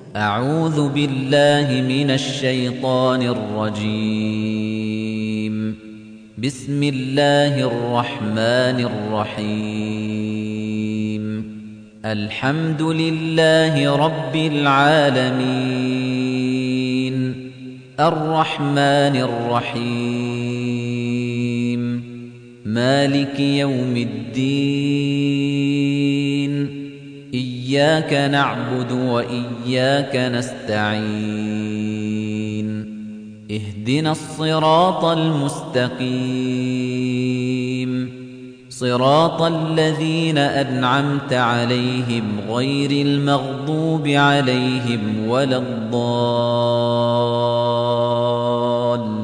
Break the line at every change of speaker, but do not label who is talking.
أعوذ بالله من الشيطان الرجيم. بسم الله الرحمن الرحيم. الحمد لله رب العالمين، الرحمن الرحيم، مالك يوم الدين. إياك نعبد وإياك نستعين. اهدنا الصراط المستقيم، صراط الذين أنعمت عليهم غير المغضوب عليهم ولا الضالين.